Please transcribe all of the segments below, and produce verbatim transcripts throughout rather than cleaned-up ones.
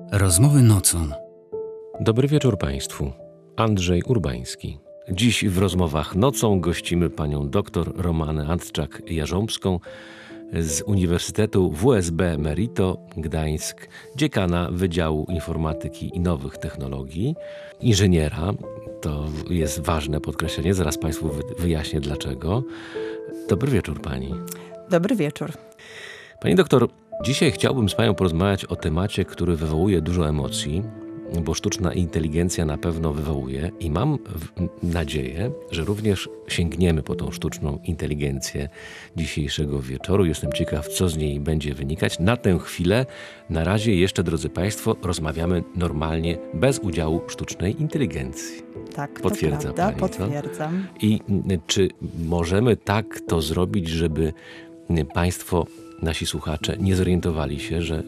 Rozmowy nocą. Dobry wieczór Państwu. Andrzej Urbański. Dziś w Rozmowach nocą gościmy panią dr Romanę Antczak-Jarząbską z Uniwersytetu W S B Merito Gdańsk, dziekana Wydziału Informatyki i Nowych Technologii, inżyniera. To jest ważne podkreślenie, zaraz Państwu wyjaśnię dlaczego. Dobry wieczór pani. Dobry wieczór. Pani doktor, dzisiaj chciałbym z panią porozmawiać o temacie, który wywołuje dużo emocji, bo sztuczna inteligencja na pewno wywołuje i mam nadzieję, że również sięgniemy po tą sztuczną inteligencję dzisiejszego wieczoru. Jestem ciekaw, co z niej będzie wynikać. Na tę chwilę, na razie jeszcze, drodzy Państwo, rozmawiamy normalnie, bez udziału sztucznej inteligencji. Tak, Potwierdza to prawda, pani, potwierdzam. co? I czy możemy tak to zrobić, żeby Państwo, nasi słuchacze, nie zorientowali się, że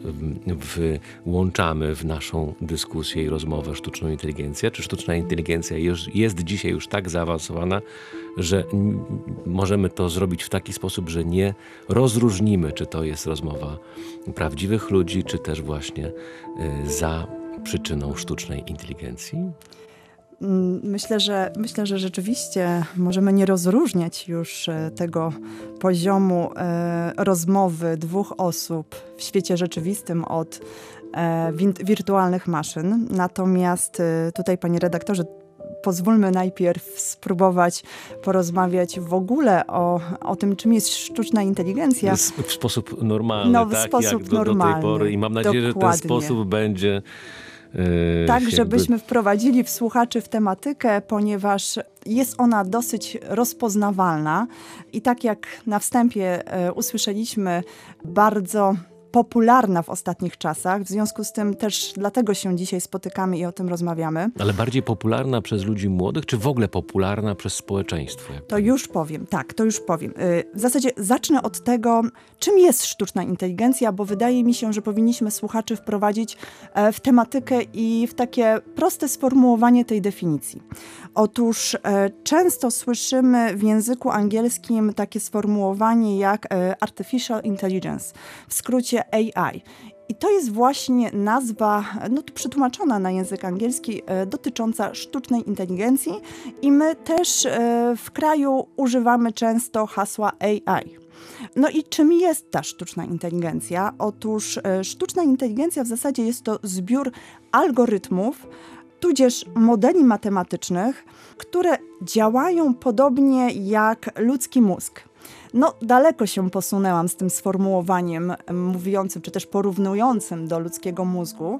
włączamy w naszą dyskusję i rozmowę sztuczną inteligencję? Czy sztuczna inteligencja już jest dzisiaj już tak zaawansowana, że możemy to zrobić w taki sposób, że nie rozróżnimy, czy to jest rozmowa prawdziwych ludzi, czy też właśnie za przyczyną sztucznej inteligencji? Myślę, że myślę, że rzeczywiście możemy nie rozróżniać już tego poziomu e, rozmowy dwóch osób w świecie rzeczywistym od e, win- wirtualnych maszyn. Natomiast e, tutaj, panie redaktorze, pozwólmy najpierw spróbować porozmawiać w ogóle o, o tym, czym jest sztuczna inteligencja. W sposób normalny, no, w tak? sposób Jak do, normalny. do tej pory. I mam nadzieję, Dokładnie. że ten sposób będzie... Yy, tak, jakby... żebyśmy wprowadzili w słuchaczy w tematykę, ponieważ jest ona dosyć rozpoznawalna i tak jak na wstępie e, usłyszeliśmy, bardzo popularna w ostatnich czasach. W związku z tym też dlatego się dzisiaj spotykamy i o tym rozmawiamy. Ale bardziej popularna przez ludzi młodych, czy w ogóle popularna przez społeczeństwo? To już powiem, tak, to już powiem. W zasadzie zacznę od tego, czym jest sztuczna inteligencja, bo wydaje mi się, że powinniśmy słuchaczy wprowadzić w tematykę i w takie proste sformułowanie tej definicji. Otóż e, często słyszymy w języku angielskim takie sformułowanie jak e, artificial intelligence, w skrócie A I. I to jest właśnie nazwa, no to przetłumaczona na język angielski, e, dotycząca sztucznej inteligencji i my też e, w kraju używamy często hasła A I. No i czym jest ta sztuczna inteligencja? Otóż e, sztuczna inteligencja w zasadzie jest to zbiór algorytmów, tudzież modeli matematycznych, które działają podobnie jak ludzki mózg. No, daleko się posunęłam z tym sformułowaniem mówiącym, czy też porównującym do ludzkiego mózgu,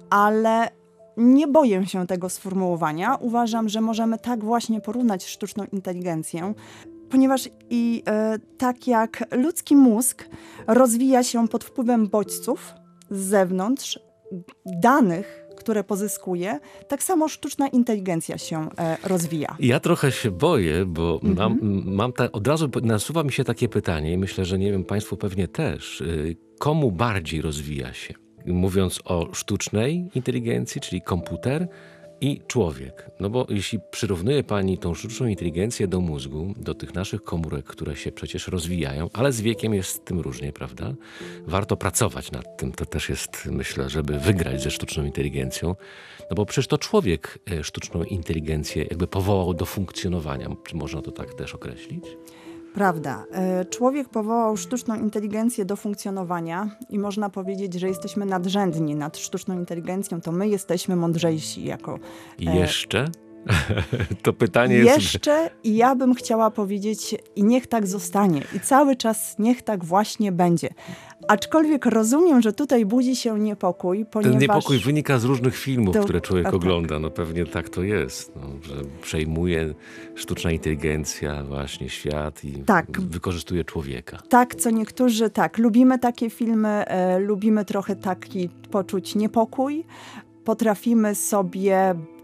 ale nie boję się tego sformułowania. Uważam, że możemy tak właśnie porównać sztuczną inteligencję, ponieważ i e, tak jak ludzki mózg rozwija się pod wpływem bodźców z zewnątrz, danych, które pozyskuje, tak samo sztuczna inteligencja się e, rozwija. Ja trochę się boję, bo Mhm. mam, mam ta, od razu nasuwa mi się takie pytanie i myślę, że nie wiem, Państwo pewnie też. Komu bardziej rozwija się? Mówiąc o sztucznej inteligencji, czyli komputer i człowiek. No bo jeśli przyrównuje pani tą sztuczną inteligencję do mózgu, do tych naszych komórek, które się przecież rozwijają, ale z wiekiem jest z tym różnie, prawda? Warto pracować nad tym. To też jest, myślę, żeby wygrać ze sztuczną inteligencją. No bo przecież to człowiek sztuczną inteligencję jakby powołał do funkcjonowania. Czy można to tak też określić? Prawda. Człowiek powołał sztuczną inteligencję do funkcjonowania i można powiedzieć, że jesteśmy nadrzędni nad sztuczną inteligencją, to my jesteśmy mądrzejsi jako... I jeszcze? To pytanie jest... Jeszcze i ja bym chciała powiedzieć i niech tak zostanie i cały czas niech tak właśnie będzie. Aczkolwiek rozumiem, że tutaj budzi się niepokój, ponieważ... Ten niepokój wynika z różnych filmów, Do... które człowiek tak. ogląda. No pewnie tak to jest, no, że przejmuje sztuczna inteligencja właśnie świat i tak. wykorzystuje człowieka. Tak, co niektórzy, tak, lubimy takie filmy, e, lubimy trochę taki poczuć niepokój, potrafimy sobie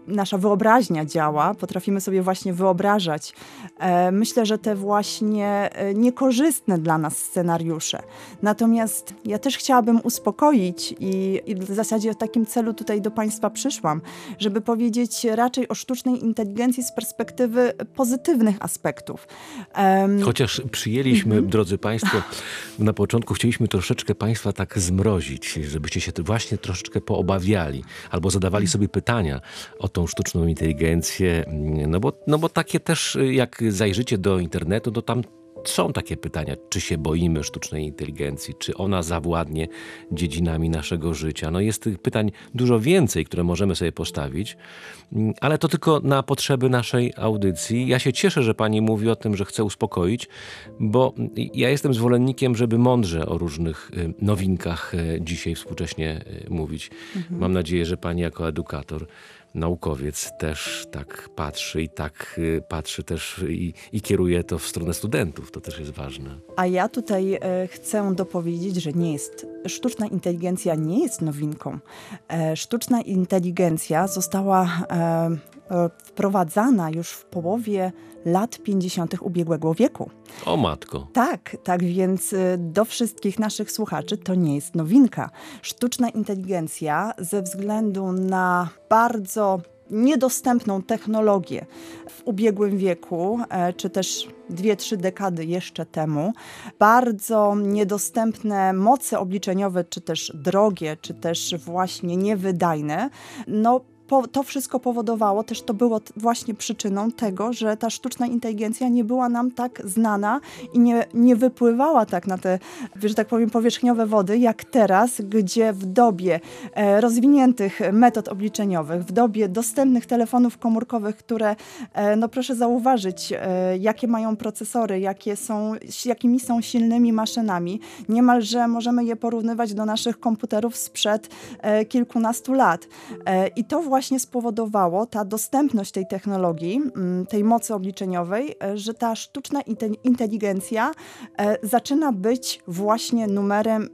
nasza wyobraźnia działa, potrafimy sobie właśnie wyobrażać, e, myślę, że te właśnie e, niekorzystne dla nas scenariusze. Natomiast ja też chciałabym uspokoić i, i w zasadzie w takim celu tutaj do Państwa przyszłam, żeby powiedzieć raczej o sztucznej inteligencji z perspektywy pozytywnych aspektów. Um, Chociaż przyjęliśmy, mm-hmm. drodzy Państwo, na początku chcieliśmy troszeczkę Państwa tak zmrozić, żebyście się właśnie troszeczkę poobawiali albo zadawali sobie pytania o tą sztuczną inteligencję, no bo, no bo takie też, jak zajrzycie do internetu, to tam są takie pytania, czy się boimy sztucznej inteligencji, czy ona zawładnie dziedzinami naszego życia. No jest tych pytań dużo więcej, które możemy sobie postawić, ale to tylko na potrzeby naszej audycji. Ja się cieszę, że pani mówi o tym, że chce uspokoić, bo ja jestem zwolennikiem, żeby mądrze o różnych nowinkach dzisiaj współcześnie mówić. Mhm. Mam nadzieję, że pani jako edukator, naukowiec też tak patrzy i tak patrzy też i, i kieruje to w stronę studentów. To też jest ważne. A ja tutaj e, chcę dopowiedzieć, że nie jest, sztuczna inteligencja nie jest nowinką. E, sztuczna inteligencja została e, e, wprowadzana już w połowie lat pięćdziesiątych ubiegłego wieku. O matko. Tak, tak więc do wszystkich naszych słuchaczy to nie jest nowinka. Sztuczna inteligencja ze względu na bardzo niedostępną technologię w ubiegłym wieku, czy też dwie, trzy dekady jeszcze temu, bardzo niedostępne moce obliczeniowe, czy też drogie, czy też właśnie niewydajne, no Po, to wszystko powodowało, też to było t- właśnie przyczyną tego, że ta sztuczna inteligencja nie była nam tak znana i nie, nie wypływała tak na te, że tak powiem, powierzchniowe wody, jak teraz, gdzie w dobie e, rozwiniętych metod obliczeniowych, w dobie dostępnych telefonów komórkowych, które, e, no proszę zauważyć, e, jakie mają procesory, jakie są, jakimi są silnymi maszynami, niemalże możemy je porównywać do naszych komputerów sprzed e, kilkunastu lat. E, I to właśnie właśnie spowodowało ta dostępność tej technologii, tej mocy obliczeniowej, że ta sztuczna inteligencja zaczyna być właśnie numerem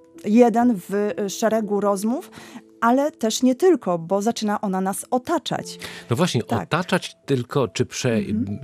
jeden w szeregu rozmów, ale też nie tylko, bo zaczyna ona nas otaczać. No właśnie, tak. otaczać tylko, czy, prze, mhm.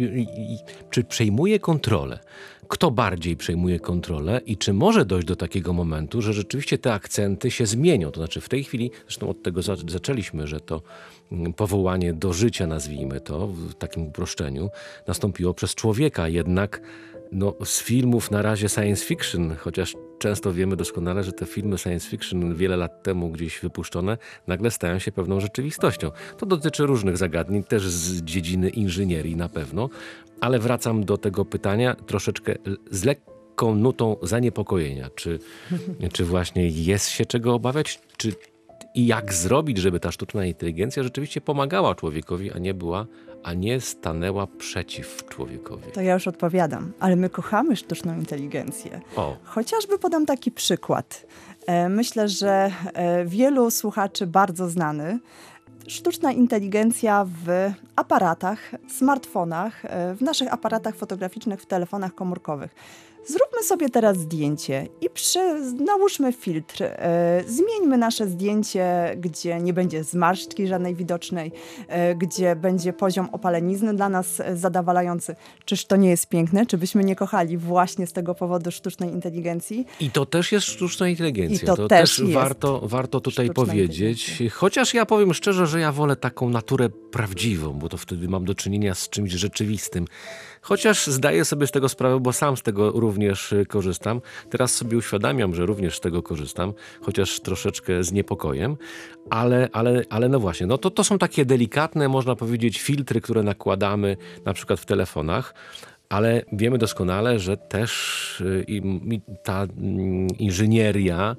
czy przejmuje kontrolę? Kto bardziej przejmuje kontrolę i czy może dojść do takiego momentu, że rzeczywiście te akcenty się zmienią? To znaczy w tej chwili, zresztą od tego zaczęliśmy, że to powołanie do życia, nazwijmy to, w takim uproszczeniu, nastąpiło przez człowieka, jednak no, z filmów na razie science fiction, chociaż często wiemy doskonale, że te filmy science fiction wiele lat temu gdzieś wypuszczone, nagle stają się pewną rzeczywistością. To dotyczy różnych zagadnień, też z dziedziny inżynierii na pewno, ale wracam do tego pytania troszeczkę z lekką nutą zaniepokojenia. Czy, czy właśnie jest się czego obawiać? Czy i jak zrobić, żeby ta sztuczna inteligencja rzeczywiście pomagała człowiekowi, a nie była, a nie stanęła przeciw człowiekowi? To ja już odpowiadam, ale my kochamy sztuczną inteligencję. O. Chociażby podam taki przykład. Myślę, że wielu słuchaczy bardzo znany. Sztuczna inteligencja w aparatach, smartfonach, w naszych aparatach fotograficznych, w telefonach komórkowych. Zróbmy sobie teraz zdjęcie i przy, nałóżmy filtr. E, zmieńmy nasze zdjęcie, gdzie nie będzie zmarszczki żadnej widocznej, e, gdzie będzie poziom opalenizny dla nas zadowalający. Czyż to nie jest piękne? Czy byśmy nie kochali właśnie z tego powodu sztucznej inteligencji? I to też jest sztuczna inteligencja. I to, to też, też jest warto, warto tutaj powiedzieć. Chociaż ja powiem szczerze, że ja wolę taką naturę prawdziwą, bo to wtedy mam do czynienia z czymś rzeczywistym. Chociaż zdaję sobie z tego sprawę, bo sam z tego również korzystam. Teraz sobie uświadamiam, że również z tego korzystam, chociaż troszeczkę z niepokojem. Ale, ale, ale no właśnie, no to, to są takie delikatne, można powiedzieć, filtry, które nakładamy na przykład w telefonach. Ale wiemy doskonale, że też ta inżynieria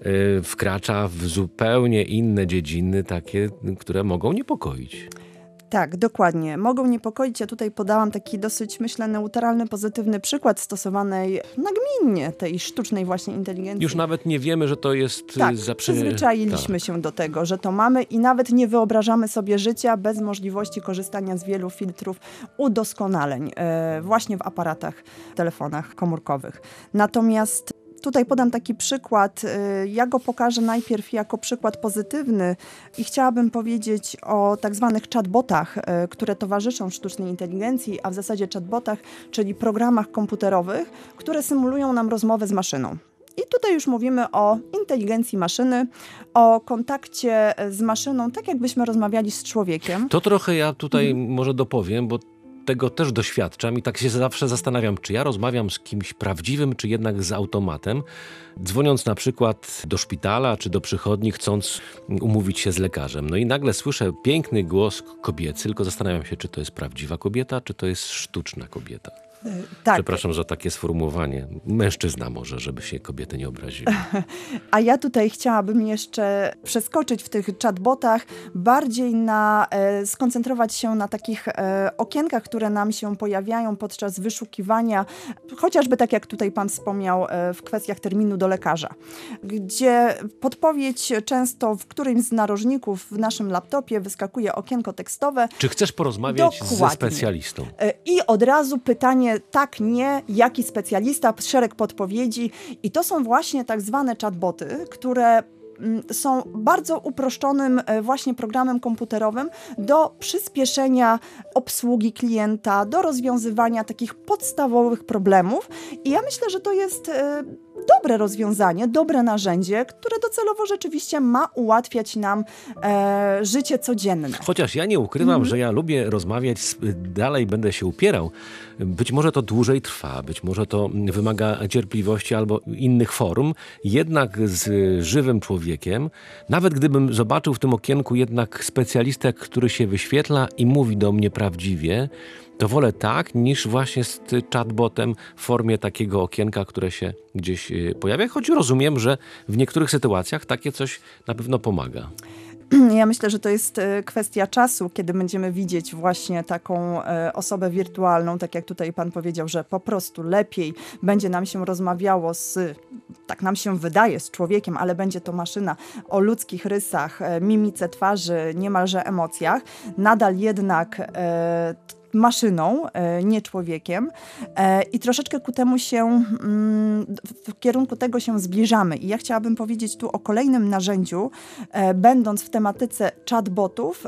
wkracza w zupełnie inne dziedziny, takie, które mogą niepokoić. Tak, dokładnie. Mogą niepokoić. Ja tutaj podałam taki dosyć, myślę, neutralny, pozytywny przykład stosowanej nagminnie tej sztucznej właśnie inteligencji. Już nawet nie wiemy, że to jest... Tak, za... przyzwyczailiśmy tak. się do tego, że to mamy i nawet nie wyobrażamy sobie życia bez możliwości korzystania z wielu filtrów, udoskonaleń e, właśnie w aparatach, telefonach komórkowych. Natomiast Tutaj podam taki przykład. Ja go pokażę najpierw jako przykład pozytywny i chciałabym powiedzieć o tak zwanych chatbotach, które towarzyszą sztucznej inteligencji, a w zasadzie chatbotach, czyli programach komputerowych, które symulują nam rozmowę z maszyną. I tutaj już mówimy o inteligencji maszyny, o kontakcie z maszyną, tak jakbyśmy rozmawiali z człowiekiem. To trochę ja tutaj mhm. może dopowiem, bo tego też doświadczam i tak się zawsze zastanawiam, czy ja rozmawiam z kimś prawdziwym, czy jednak z automatem, dzwoniąc na przykład do szpitala, czy do przychodni, chcąc umówić się z lekarzem. No i nagle słyszę piękny głos kobiecy, tylko zastanawiam się, czy to jest prawdziwa kobieta, czy to jest sztuczna kobieta. Tak. Przepraszam za takie sformułowanie. Mężczyzna może, żeby się kobiety nie obraziły. A ja tutaj chciałabym jeszcze przeskoczyć w tych chatbotach, bardziej na, e, skoncentrować się na takich e, okienkach, które nam się pojawiają podczas wyszukiwania, chociażby tak jak tutaj pan wspomniał e, w kwestiach terminu do lekarza, gdzie podpowiedź często w którymś z narożników w naszym laptopie wyskakuje okienko tekstowe. Czy chcesz porozmawiać Dokładnie. ze specjalistą? E, I od razu pytanie tak, nie, jaki specjalista, szereg podpowiedzi i to są właśnie tak zwane chatboty, które są bardzo uproszczonym właśnie programem komputerowym do przyspieszenia obsługi klienta, do rozwiązywania takich podstawowych problemów i ja myślę, że to jest dobre rozwiązanie, dobre narzędzie, które docelowo rzeczywiście ma ułatwiać nam e, życie codzienne. Chociaż ja nie ukrywam, mm. że ja lubię rozmawiać, dalej będę się upierał. Być może to dłużej trwa, być może to wymaga cierpliwości albo innych form, jednak z żywym człowiekiem, nawet gdybym zobaczył w tym okienku jednak specjalistę, który się wyświetla i mówi do mnie prawdziwie, to wolę tak, niż właśnie z chatbotem w formie takiego okienka, które się gdzieś pojawia, choć rozumiem, że w niektórych sytuacjach takie coś na pewno pomaga. Ja myślę, że to jest kwestia czasu, kiedy będziemy widzieć właśnie taką osobę wirtualną, tak jak tutaj pan powiedział, że po prostu lepiej będzie nam się rozmawiało z, tak nam się wydaje, z człowiekiem, ale będzie to maszyna o ludzkich rysach, mimice twarzy, niemalże emocjach. Nadal jednak e, maszyną, nie człowiekiem i troszeczkę ku temu się, w kierunku tego się zbliżamy. I ja chciałabym powiedzieć tu o kolejnym narzędziu, będąc w tematyce chatbotów,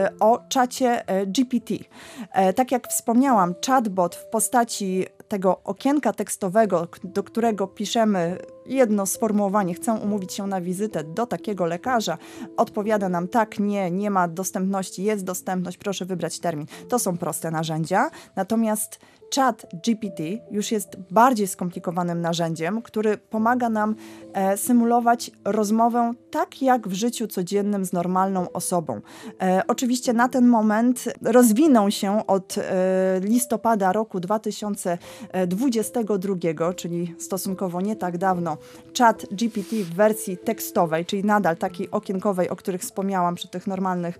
o czacie G P T. Tak jak wspomniałam, chatbot w postaci tego okienka tekstowego, do którego piszemy jedno sformułowanie, chcę umówić się na wizytę do takiego lekarza, odpowiada nam tak, nie, nie ma dostępności, jest dostępność, proszę wybrać termin. To są proste narzędzia, natomiast Chat G P T już jest bardziej skomplikowanym narzędziem, który pomaga nam e, symulować rozmowę tak jak w życiu codziennym z normalną osobą. E, oczywiście na ten moment rozwinął się od e, listopada roku dwa tysiące dwudziestego drugiego, czyli stosunkowo nie tak dawno, Chat G P T w wersji tekstowej, czyli nadal takiej okienkowej, o których wspomniałam przy tych normalnych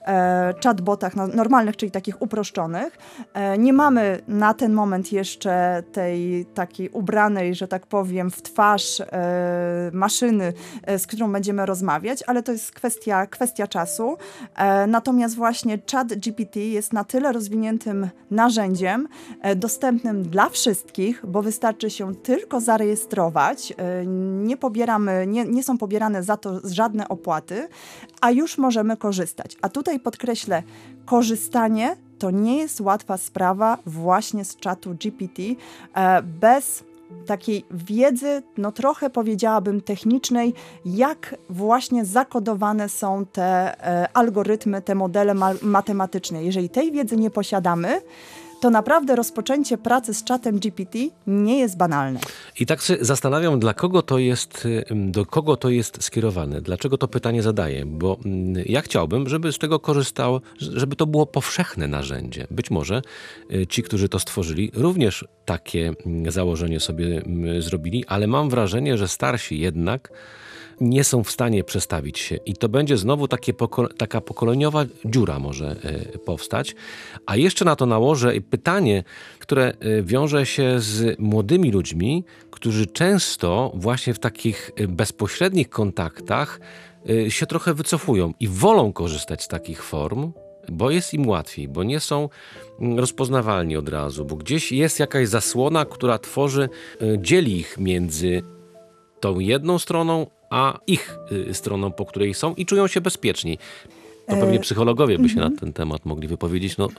e, chatbotach, no, normalnych, czyli takich uproszczonych. E, nie mamy na ten moment jeszcze tej takiej ubranej, że tak powiem, w twarz e, maszyny, e, z którą będziemy rozmawiać, ale to jest kwestia, kwestia czasu. E, natomiast właśnie Chat G P T jest na tyle rozwiniętym narzędziem, e, dostępnym dla wszystkich, bo wystarczy się tylko zarejestrować, e, nie pobieramy, nie, nie są pobierane za to żadne opłaty, a już możemy korzystać. A tutaj podkreślę, korzystanie to nie jest łatwa sprawa właśnie z czatu G P T, e, bez takiej wiedzy, no trochę powiedziałabym technicznej, jak właśnie zakodowane są te e, algorytmy, te modele ma- matematyczne. Jeżeli tej wiedzy nie posiadamy, to naprawdę rozpoczęcie pracy z czatem G P T nie jest banalne. I tak się zastanawiam, dla kogo to jest, do kogo to jest skierowane, dlaczego to pytanie zadaję, bo ja chciałbym, żeby z tego korzystał, żeby to było powszechne narzędzie. Być może ci, którzy to stworzyli, również takie założenie sobie zrobili, ale mam wrażenie, że starsi jednak nie są w stanie przestawić się i to będzie znowu takie poko- taka pokoleniowa dziura może y, powstać. A jeszcze na to nałożę pytanie, które y, wiąże się z młodymi ludźmi, którzy często właśnie w takich y, bezpośrednich kontaktach y, się trochę wycofują i wolą korzystać z takich form, bo jest im łatwiej, bo nie są rozpoznawalni od razu, bo gdzieś jest jakaś zasłona, która tworzy, y, dzieli ich między tą jedną stroną, a ich y, stroną, po której są i czują się bezpieczniej. To pewnie psychologowie by się na ten temat mogli wypowiedzieć. No,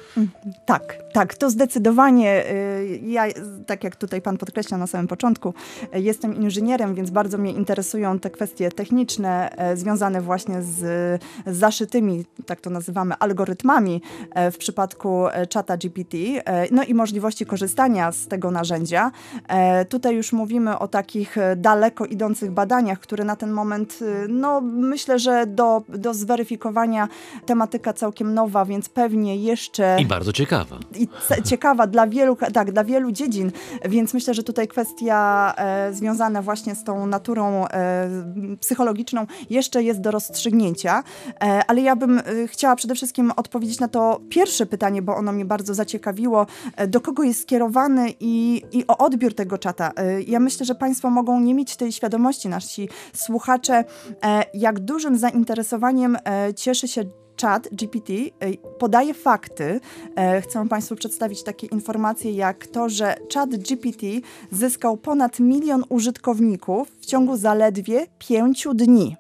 Tak, tak, to zdecydowanie. Ja, tak jak tutaj pan podkreślał na samym początku, jestem inżynierem, więc bardzo mnie interesują te kwestie techniczne związane właśnie z, z zaszytymi, tak to nazywamy, algorytmami w przypadku czata G P T, no i możliwości korzystania z tego narzędzia. Tutaj już mówimy o takich daleko idących badaniach, które na ten moment, no myślę, że do, do zweryfikowania tematyka całkiem nowa, więc pewnie jeszcze i bardzo ciekawa. I c- ciekawa dla wielu, tak, dla wielu dziedzin, więc myślę, że tutaj kwestia e, związana właśnie z tą naturą e, psychologiczną jeszcze jest do rozstrzygnięcia, e, ale ja bym e, chciała przede wszystkim odpowiedzieć na to pierwsze pytanie, bo ono mnie bardzo zaciekawiło, e, do kogo jest skierowany i, i o odbiór tego czata. E, ja myślę, że państwo mogą nie mieć tej świadomości, nasi słuchacze, e, jak dużym zainteresowaniem e, cieszy się Chat G P T, podaje fakty. Chcę państwu przedstawić takie informacje jak to, że Chat G P T zyskał ponad milion użytkowników w ciągu zaledwie pięciu dni.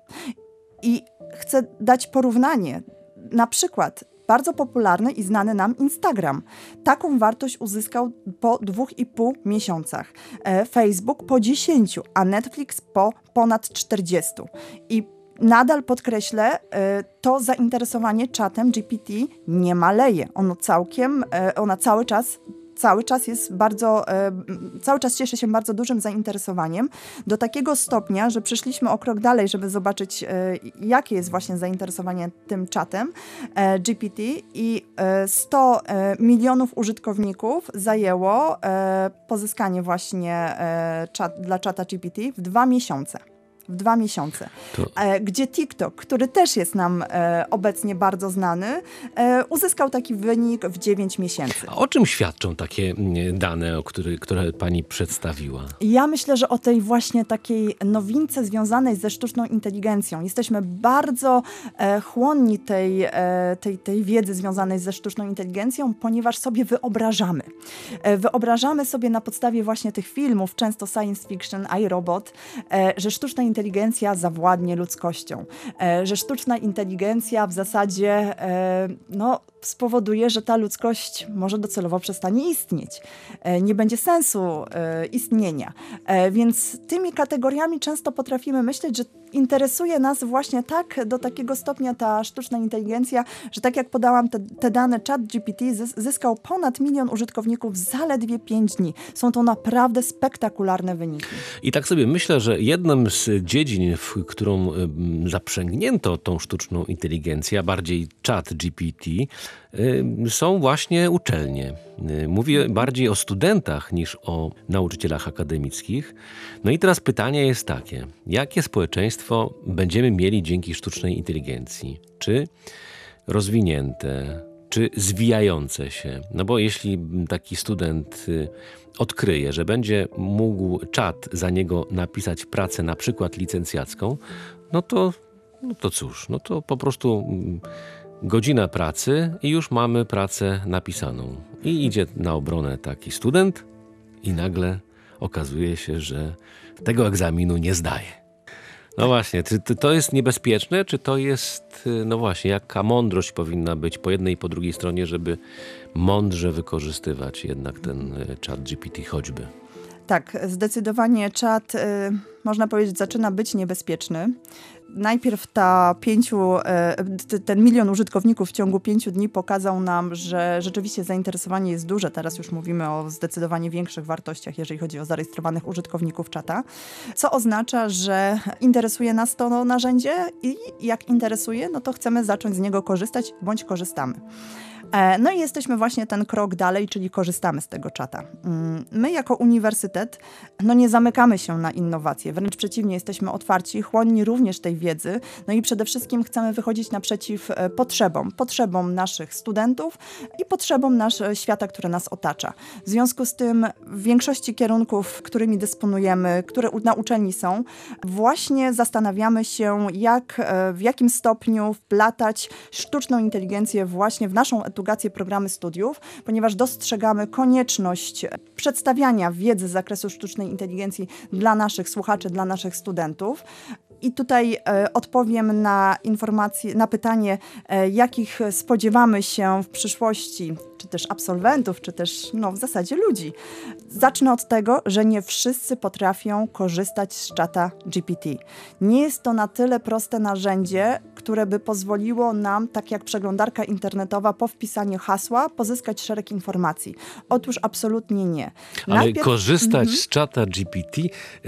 I chcę dać porównanie. Na przykład bardzo popularny i znany nam Instagram. Taką wartość uzyskał po dwóch i pół miesiącach. Facebook po dziesięciu, a Netflix po ponad czterdziestu. I nadal podkreślę, to zainteresowanie czatem G P T nie maleje. Ono całkiem, ona cały czas, cały czas jest bardzo, cały czas cieszy się bardzo dużym zainteresowaniem. Do takiego stopnia, że przyszliśmy o krok dalej, żeby zobaczyć, jakie jest właśnie zainteresowanie tym czatem G P T i sto milionów użytkowników zajęło pozyskanie właśnie czat, dla czata G P T w dwa miesiące. W dwa miesiące. To... Gdzie TikTok, który też jest nam e, obecnie bardzo znany, e, uzyskał taki wynik w dziewięć miesięcy. A o czym świadczą takie dane, o który, które pani przedstawiła? Ja myślę, że o tej właśnie takiej nowince związanej ze sztuczną inteligencją. Jesteśmy bardzo e, chłonni tej, e, tej, tej wiedzy związanej ze sztuczną inteligencją, ponieważ sobie wyobrażamy. E, wyobrażamy sobie na podstawie właśnie tych filmów, często science fiction, iRobot, e, że sztuczna inteligencja inteligencja zawładnie ludzkością, e, że sztuczna inteligencja w zasadzie e, no, spowoduje, że ta ludzkość może docelowo przestanie istnieć. E, nie będzie sensu e, istnienia. E, więc tymi kategoriami często potrafimy myśleć, że interesuje nas właśnie tak do takiego stopnia ta sztuczna inteligencja, że tak jak podałam te, te dane, Chat G P T zyskał ponad milion użytkowników w zaledwie pięć dni. Są to naprawdę spektakularne wyniki. I tak sobie myślę, że jednym z dziedzin, w którą zaprzęgnięto tą sztuczną inteligencję, a bardziej Chat G P T, są właśnie uczelnie. Mówię bardziej o studentach niż o nauczycielach akademickich. No i teraz pytanie jest takie, jakie społeczeństwo będziemy mieli dzięki sztucznej inteligencji? Czy rozwinięte, czy zwijające się? No bo jeśli taki student odkryje, że będzie mógł czat za niego napisać pracę na przykład licencjacką, no to, no to cóż, no to po prostu godzina pracy i już mamy pracę napisaną. I idzie na obronę taki student i nagle okazuje się, że tego egzaminu nie zdaje. No właśnie, czy to jest niebezpieczne, czy to jest, no właśnie, jaka mądrość powinna być po jednej i po drugiej stronie, żeby mądrze wykorzystywać jednak ten czat G P T choćby? Tak, zdecydowanie czat, y, można powiedzieć, zaczyna być niebezpieczny. Najpierw ta pięciu, y, ten milion użytkowników w ciągu pięciu dni pokazał nam, że rzeczywiście zainteresowanie jest duże. Teraz już mówimy o zdecydowanie większych wartościach, jeżeli chodzi o zarejestrowanych użytkowników czata. Co oznacza, że interesuje nas to narzędzie i jak interesuje, no to chcemy zacząć z niego korzystać bądź korzystamy. No i jesteśmy właśnie ten krok dalej, czyli korzystamy z tego czata. My jako uniwersytet no nie zamykamy się na innowacje, wręcz przeciwnie, jesteśmy otwarci, chłonni również tej wiedzy, no i przede wszystkim chcemy wychodzić naprzeciw potrzebom, potrzebom naszych studentów i potrzebom naszego świata, który nas otacza. W związku z tym w większości kierunków, którymi dysponujemy, które na uczelni są, właśnie zastanawiamy się, jak, w jakim stopniu wplatać sztuczną inteligencję właśnie w naszą Rektugację Programy Studiów, ponieważ dostrzegamy konieczność przedstawiania wiedzy z zakresu sztucznej inteligencji dla naszych słuchaczy, dla naszych studentów. I tutaj e, odpowiem na informację, na pytanie, e, jakich spodziewamy się w przyszłości, czy też absolwentów, czy też no, w zasadzie ludzi. Zacznę od tego, że nie wszyscy potrafią korzystać z czata G P T. Nie jest to na tyle proste narzędzie, które by pozwoliło nam, tak jak przeglądarka internetowa, po wpisaniu hasła pozyskać szereg informacji. Otóż absolutnie nie. Ale Najpierw... korzystać Mhm. z czata G P T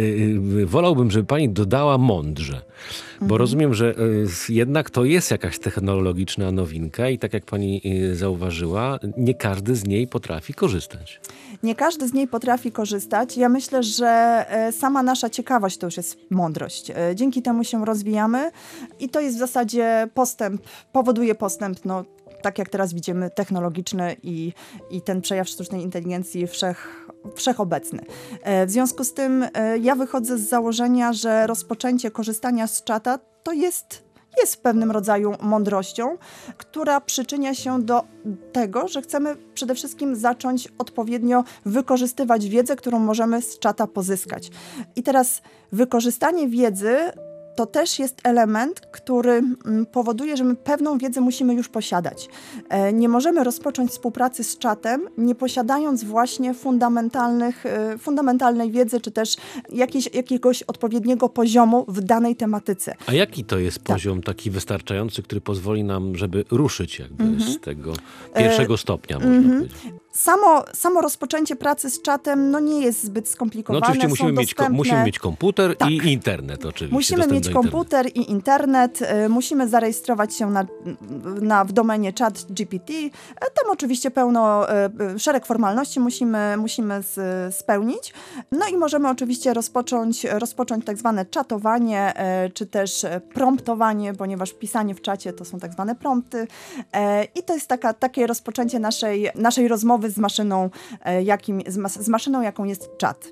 yy, wolałbym, żeby pani dodała mądrze. Bo Mhm. rozumiem, że y, jednak to jest jakaś technologiczna nowinka i tak jak pani y, zauważyła, nie każdy z niej potrafi korzystać. Nie każdy z niej potrafi korzystać. Ja myślę, że e, sama nasza ciekawość to już jest mądrość. E, Dzięki temu się rozwijamy i to jest w zasadzie postęp, powoduje postęp, no, tak jak teraz widzimy, technologiczny i, i ten przejaw sztucznej inteligencji wszech, wszechobecny. E, W związku z tym e, ja wychodzę z założenia, że rozpoczęcie korzystania z czata to jest jest pewnym rodzaju mądrością, która przyczynia się do tego, że chcemy przede wszystkim zacząć odpowiednio wykorzystywać wiedzę, którą możemy z czata pozyskać. I teraz wykorzystanie wiedzy to też jest element, który mm, powoduje, że my pewną wiedzę musimy już posiadać. E, nie możemy rozpocząć współpracy z czatem, nie posiadając właśnie fundamentalnych, e, fundamentalnej wiedzy, czy też jakiejś, jakiegoś odpowiedniego poziomu w danej tematyce. A jaki to jest poziom taki wystarczający, który pozwoli nam, żeby ruszyć jakby Mhm. z tego pierwszego stopnia, można mhm. powiedzieć? Samo, samo rozpoczęcie pracy z czatem no, nie jest zbyt No skomplikowane. oczywiście Są musimy mieć, ko- dostępne... musimy mieć komputer Tak. i internet oczywiście. Musimy dostęp mieć do internetu. komputer i internet, y, musimy zarejestrować się na, na, w domenie chat G P T. E, Tam oczywiście pełno, y, y, szereg formalności musimy, musimy z, spełnić. No i możemy oczywiście rozpocząć, rozpocząć tak zwane czatowanie, e, czy też e, promptowanie, ponieważ pisanie w czacie to są tak zwane prompty. E, I to jest taka, takie rozpoczęcie naszej, naszej rozmowy z maszyną, e, jakim, z, mas, z maszyną, jaką jest czat.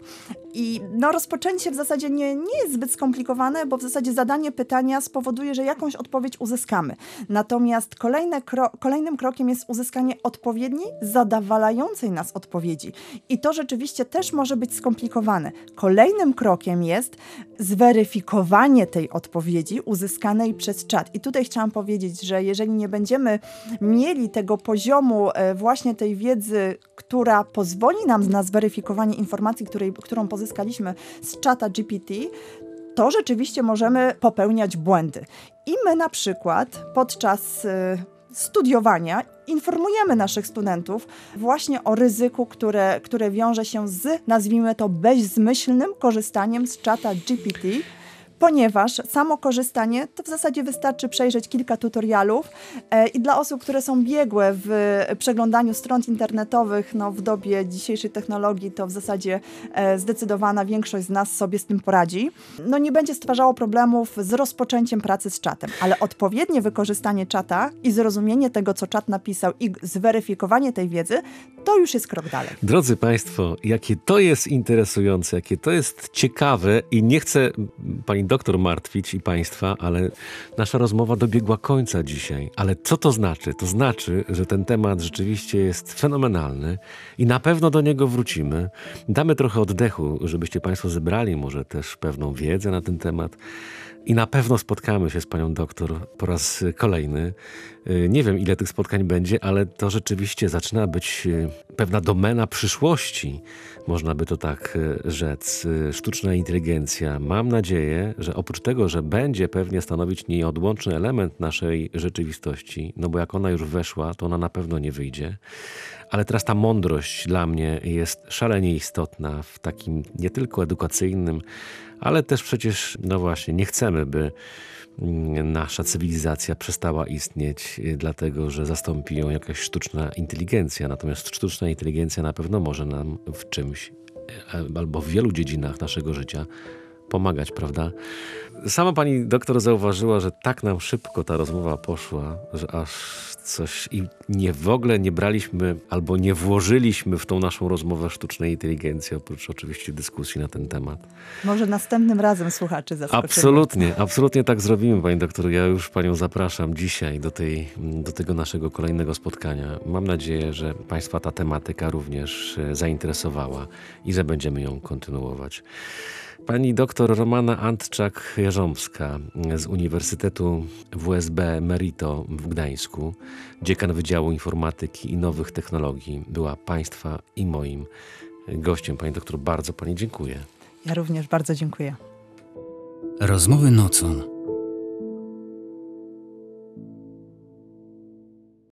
I no, rozpoczęcie w zasadzie nie, nie jest zbyt skomplikowane, bo w zasadzie zadanie pytania spowoduje, że jakąś odpowiedź uzyskamy. Natomiast kolejne kro- kolejnym krokiem jest uzyskanie odpowiedniej, zadowalającej nas odpowiedzi. I to rzeczywiście też może być skomplikowane. Kolejnym krokiem jest zweryfikowanie tej odpowiedzi uzyskanej przez czat. I tutaj chciałam powiedzieć, że jeżeli nie będziemy mieli tego poziomu e, właśnie tej wiedzy, która pozwoli nam na zweryfikowanie informacji, której, którą pozyskaliśmy z czata G P T, to rzeczywiście możemy popełniać błędy. I my na przykład podczas y, studiowania informujemy naszych studentów właśnie o ryzyku, które, które wiąże się z, nazwijmy to, bezmyślnym korzystaniem z czata G P T, ponieważ samo korzystanie to w zasadzie wystarczy przejrzeć kilka tutorialów e, i dla osób, które są biegłe w przeglądaniu stron internetowych, no w dobie dzisiejszej technologii to w zasadzie e, zdecydowana większość z nas sobie z tym poradzi. No nie będzie stwarzało problemów z rozpoczęciem pracy z czatem, ale odpowiednie wykorzystanie czata i zrozumienie tego, co czat napisał i zweryfikowanie tej wiedzy, to już jest krok dalej. Drodzy Państwo, jakie to jest interesujące, jakie to jest ciekawe i nie chcę pani doktor martwić i Państwa, ale nasza rozmowa dobiegła końca dzisiaj. Ale co to znaczy? To znaczy, że ten temat rzeczywiście jest fenomenalny i na pewno do niego wrócimy. Damy trochę oddechu, żebyście Państwo zebrali może też pewną wiedzę na ten temat. I na pewno spotkamy się z panią doktor po raz kolejny. Nie wiem, ile tych spotkań będzie, ale to rzeczywiście zaczyna być pewna domena przyszłości, można by to tak rzec. Sztuczna inteligencja. Mam nadzieję, że oprócz tego, że będzie pewnie stanowić nieodłączny element naszej rzeczywistości, no bo jak ona już weszła, to ona na pewno nie wyjdzie. Ale teraz ta mądrość dla mnie jest szalenie istotna w takim nie tylko edukacyjnym, ale też przecież, no właśnie, nie chcemy, by nasza cywilizacja przestała istnieć, dlatego że zastąpi ją jakaś sztuczna inteligencja. Natomiast sztuczna inteligencja na pewno może nam w czymś albo w wielu dziedzinach naszego życia pomagać, prawda? Sama pani doktor zauważyła, że tak nam szybko ta rozmowa poszła, że aż coś i nie w ogóle nie braliśmy albo nie włożyliśmy w tą naszą rozmowę sztucznej inteligencji, oprócz oczywiście dyskusji na ten temat. Może następnym razem słuchaczy zaskoczymy. Absolutnie, absolutnie tak zrobimy, pani doktor. Ja już panią zapraszam dzisiaj do, tej, do tego naszego kolejnego spotkania. Mam nadzieję, że państwa ta tematyka również zainteresowała i że będziemy ją kontynuować. Pani doktor Romana Antczak-Jarząbska z Uniwersytetu W S B Merito w Gdańsku, dziekan Wydziału Informatyki i Nowych Technologii, była państwa i moim gościem. Pani doktor, bardzo pani dziękuję. Ja również bardzo dziękuję. Rozmowy nocą.